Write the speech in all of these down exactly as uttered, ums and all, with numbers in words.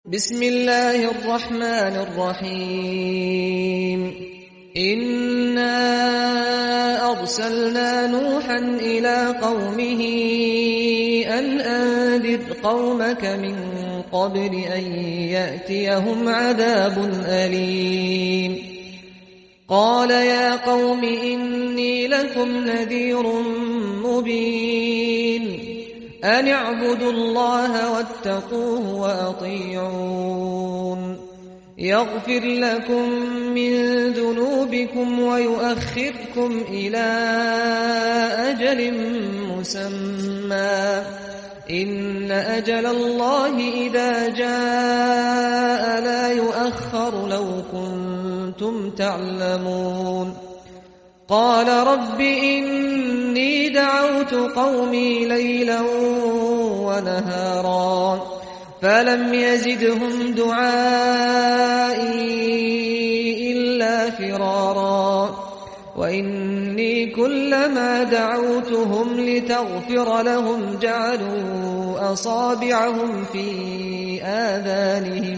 بسم الله الرحمن الرحيم إنا أرسلنا نوحا إلى قومه أن أنذر قومك من قبل أن يأتيهم عذاب أليم قال يا قوم إني لكم نذير مبين أن اعبدوا الله واتقوه وأطيعون يغفر لكم من ذنوبكم ويؤخركم إلى أجل مسمى إن أجل الله إذا جاء لا يؤخر لو كنتم تعلمون قال رب إني دعوت قومي ليلا ونهارا فلم يزدهم دعائي إلا فرارا وإني كلما دعوتهم لتغفر لهم جعلوا أصابعهم في آذانهم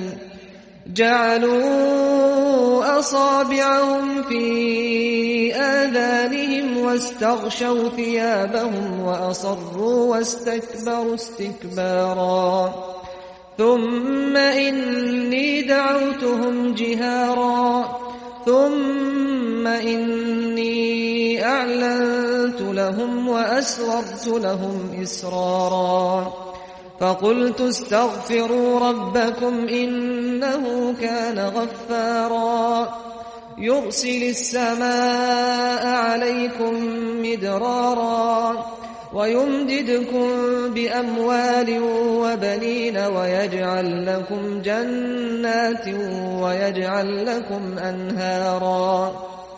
جعلوا أصابعهم في آذانهم واستغشوا ثيابهم وأصروا واستكبروا استكبارا ثم إني دعوتهم جهارا ثم إني أعلنت لهم وأسررت لهم إسرارا فقلت استغفروا ربكم إنه كان غفارا يرسل السماء عليكم مدرارا ويمددكم بأموال وبنين ويجعل لكم جنات ويجعل لكم أنهارا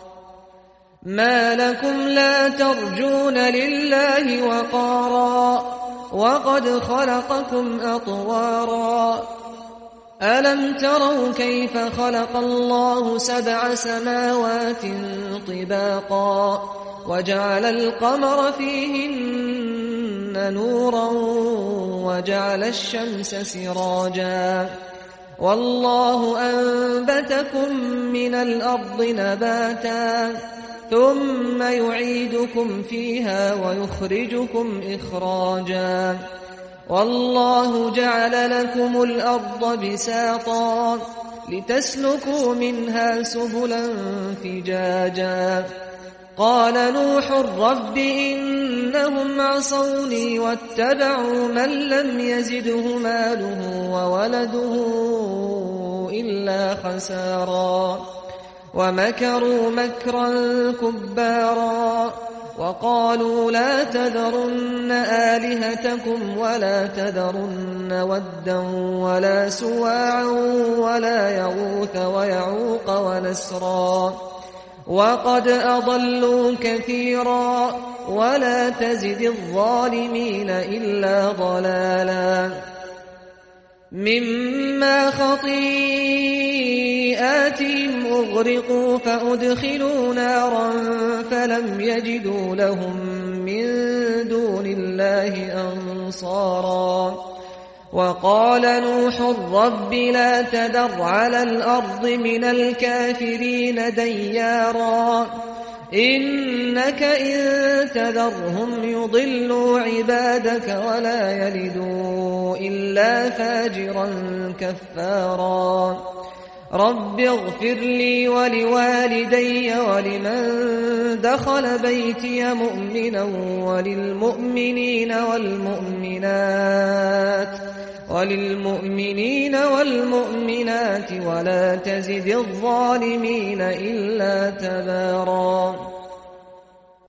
ما لكم لا ترجون لله وقارا وقد خلقكم أطوارا ألم تروا كيف خلق الله سبع سماوات طباقا وجعل القمر فيهن نورا وجعل الشمس سراجا والله أنبتكم من الأرض نباتا ثم يعيدكم فيها ويخرجكم إخراجا والله جعل لكم الأرض بساطا لتسلكوا منها سبلا فجاجا قال نوح رب إنهم عصوني واتبعوا من لم يزده ماله وولده إلا خسارا ومكروا مكرا كبارا وقالوا لا تذرن آلهتكم ولا تذرن ودا ولا سواعا ولا يغوث ويعوق ونسرا وقد أضلوا كثيرا ولا تزد الظالمين إلا ضلالا مما خطيئاتهم أغرقوا فأدخلوا نارا فلم يجدوا لهم من دون الله أنصارا وقال نوح رب لا تذر على الأرض من الكافرين ديارا إنك إن تذرهم يضلوا عبادك ولا يلدوا إلا فاجرا كفارا رب اغفر لي ولوالدي ولمن دخل بيتي مؤمنا وللمؤمنين والمؤمنات وللمؤمنين والمؤمنات ولا تزد الظالمين إلا تبارا